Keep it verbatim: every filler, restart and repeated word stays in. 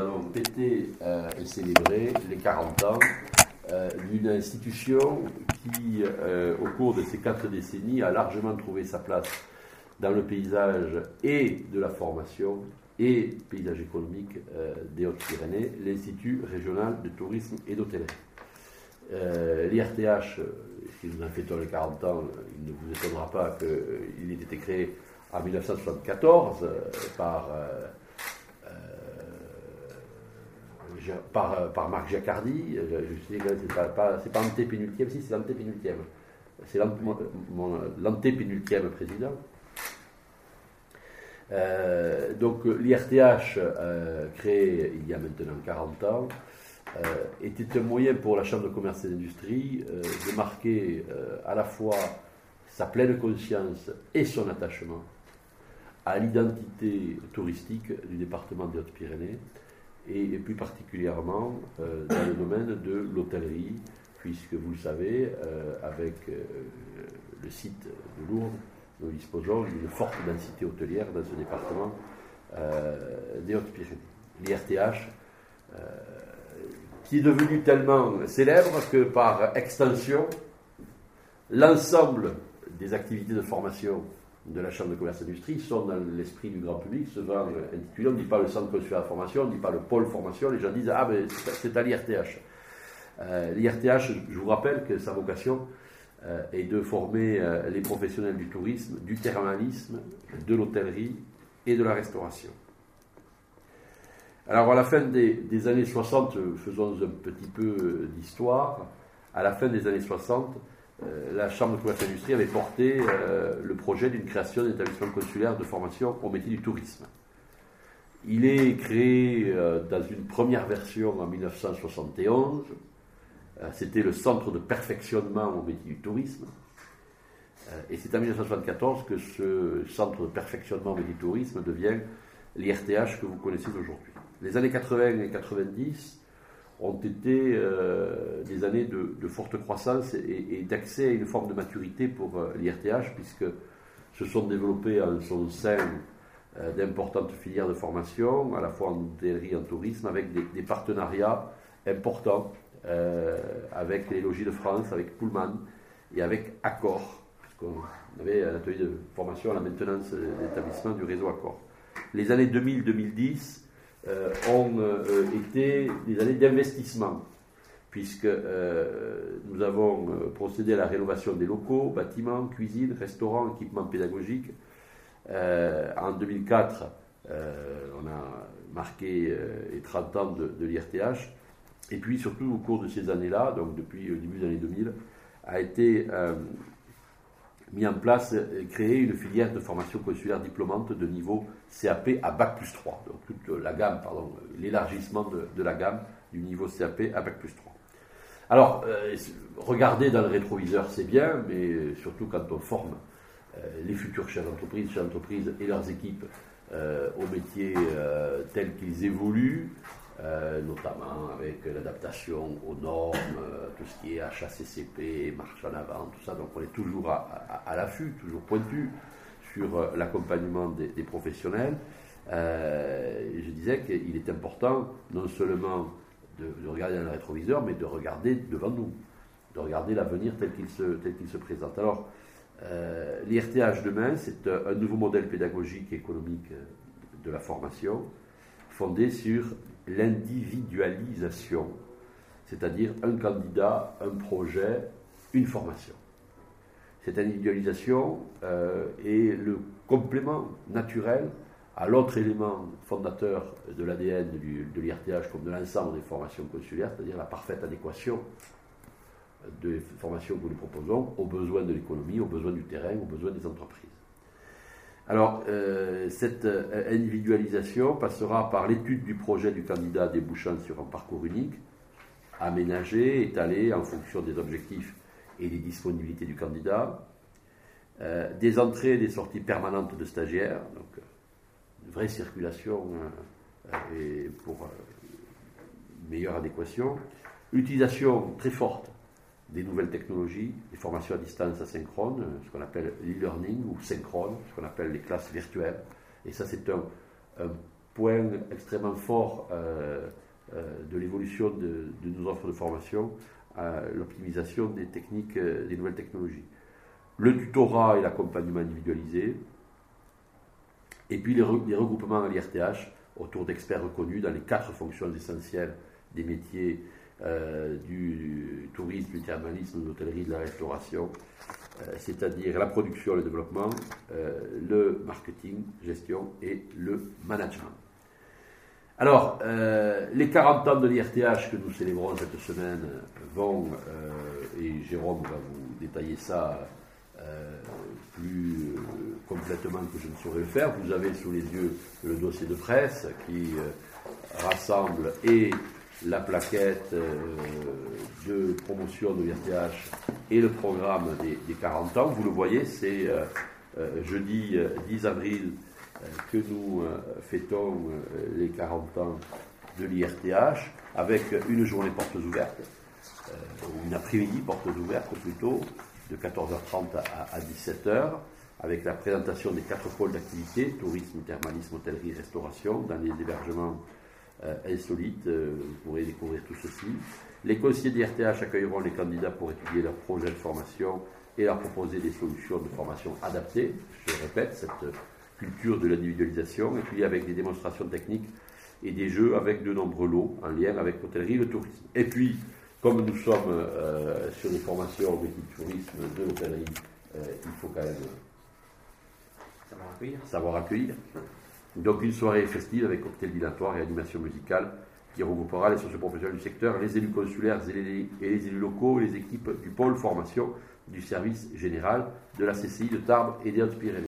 allons fêter euh, et célébrer les quarante ans euh, d'une institution qui, euh, au cours de ces quatre décennies, a largement trouvé sa place dans le paysage et de la formation et paysage économique euh, des Hautes-Pyrénées, l'Institut régional de tourisme et d'hôtellerie. Euh, L'I R T H, si nous en fêtons les quarante ans, il ne vous étonnera pas qu'il ait été créé en mille neuf cent soixante-quatorze euh, par, euh, euh, par, par Marc Jacardy. Je sais que c'est pas, pas, c'est pas l'antépénultième, si c'est l'antépénultième. C'est l'antépénultième président. Euh, donc l'I R T H, euh, créé il y a maintenant quarante ans, euh, était un moyen pour la Chambre de commerce et d'industrie euh, de marquer euh, à la fois sa pleine conscience et son attachement à l'identité touristique du département des Hautes-Pyrénées et, et plus particulièrement euh, dans le domaine de l'hôtellerie, puisque vous le savez, euh, avec euh, le site de Lourdes, nous disposons d'une forte densité hôtelière dans ce département euh, des Hautes-Pyrénées. L'I R T H, euh, qui est devenu tellement célèbre que par extension, l'ensemble des activités de formation de la Chambre de commerce et d'industrie sont dans l'esprit du grand public, souvent intitulés, on ne dit pas le centre consulaire de formation, on ne dit pas le pôle formation, les gens disent ah ben c'est à l'I R T H. Euh, L'I R T H, je vous rappelle que sa vocation euh, est de former euh, les professionnels du tourisme, du thermalisme, de l'hôtellerie et de la restauration. Alors à la fin des, des années soixante, faisons un petit peu d'histoire, à la fin des années soixante, euh, la Chambre de commerce et d'industrie avait porté euh, le projet d'une création d'un établissement consulaire de formation au métier du tourisme. Il est créé euh, dans une première version en mille neuf cent soixante et onze. Euh, c'était le centre de perfectionnement au métier du tourisme. Euh, et c'est en mille neuf cent soixante-quatorze que ce centre de perfectionnement au métier du tourisme devient l'I R T H que vous connaissez aujourd'hui. Les années quatre-vingts et quatre-vingt-dix ont été euh, des années de, de forte croissance et, et d'accès à une forme de maturité pour euh, l'I R T H, puisque se sont développées en son sein euh, d'importantes filières de formation, à la fois en hôtellerie et en tourisme, avec des, des partenariats importants euh, avec les Logis de France, avec Pullman et avec Accor, puisqu'on avait un atelier de formation à la maintenance de l'établissement du réseau Accor. Les années deux mille à deux mille dix Euh, ont euh, été des années d'investissement, puisque euh, nous avons euh, procédé à la rénovation des locaux, bâtiments, cuisines, restaurants, équipements pédagogiques. Euh, en deux mille quatre, euh, on a marqué euh, les trente ans de, de l'I R T H, et puis surtout au cours de ces années-là, donc depuis le début des années deux mille, a été euh, mis en place et créé une filière de formation consulaire diplômante de niveau C A P à bac plus trois. Donc toute la gamme, pardon, l'élargissement de, de la gamme du niveau C A P à bac plus trois. Alors, euh, regarder dans le rétroviseur, c'est bien, mais surtout quand on forme euh, les futurs chefs d'entreprise, chefs d'entreprise et leurs équipes euh, aux métiers euh, tels qu'ils évoluent, Euh, notamment avec l'adaptation aux normes, euh, tout ce qui est H A C C P, marche en avant, tout ça. Donc on est toujours à, à, à l'affût, toujours pointu sur euh, l'accompagnement des, des professionnels. Euh, je disais qu'il est important non seulement de, de regarder dans le rétroviseur, mais de regarder devant nous, de regarder l'avenir tel qu'il se, tel qu'il se présente. Alors, euh, l'I R T H demain, c'est un, un nouveau modèle pédagogique et économique de la formation, fondé sur l'individualisation, c'est-à-dire un candidat, un projet, une formation. Cette individualisation euh, est le complément naturel à l'autre élément fondateur de l'A D N de l'I R T H comme de l'ensemble des formations consulaires, c'est-à-dire la parfaite adéquation des formations que nous proposons aux besoins de l'économie, aux besoins du terrain, aux besoins des entreprises. Alors, euh, cette euh, individualisation passera par l'étude du projet du candidat débouchant sur un parcours unique, aménagé, étalé en fonction des objectifs et des disponibilités du candidat, euh, des entrées et des sorties permanentes de stagiaires, donc une vraie circulation euh, et pour euh, meilleure adéquation, utilisation très forte des nouvelles technologies, des formations à distance asynchrone, ce qu'on appelle l'e-learning, ou synchrone, ce qu'on appelle les classes virtuelles. Et ça, c'est un, un point extrêmement fort euh, euh, de l'évolution de, de nos offres de formation, euh, l'optimisation des techniques, euh, des nouvelles technologies. Le tutorat et l'accompagnement individualisé, et puis les, re, les regroupements à l'I R T H autour d'experts reconnus dans les quatre fonctions essentielles des métiers euh, du tourisme, du thermalisme, de l'hôtellerie, de la restauration, euh, c'est-à-dire la production, le développement, euh, le marketing, gestion et le management. Alors, euh, les quarante ans de l'I R T H que nous célébrons cette semaine vont, euh, et Jérôme va vous détailler ça euh, plus euh, complètement que je ne saurais le faire. Vous avez sous les yeux le dossier de presse qui euh, rassemble et la plaquette euh, de promotion de l'I R T H et le programme des, des quarante ans. Vous le voyez, c'est euh, euh, jeudi euh, dix avril euh, que nous euh, fêtons euh, les quarante ans de l'I R T H avec une journée portes ouvertes, euh, une après-midi portes ouvertes plutôt, de quatorze heures trente à, à dix-sept heures, avec la présentation des quatre pôles d'activité, tourisme, thermalisme, hôtellerie, restauration, dans les hébergements euh, insolites. Euh, vous pourrez découvrir tout ceci. Les conseillers d'I R T H accueilleront les candidats pour étudier leurs projets de formation et leur proposer des solutions de formation adaptées. Je répète, cette culture de l'individualisation, et puis avec des démonstrations techniques et des jeux avec de nombreux lots en lien avec l'hôtellerie et le tourisme. Et puis, comme nous sommes euh, sur des formations de tourisme, de l'hôtellerie, euh, il faut quand même savoir accueillir. savoir accueillir. Donc une soirée festive avec cocktail dînatoire et animation musicale qui regroupera les socioprofessionnels du secteur, les élus consulaires et les, et les élus locaux, et les équipes du pôle formation du service général de la C C I de Tarbes et des Hautes-Pyrénées.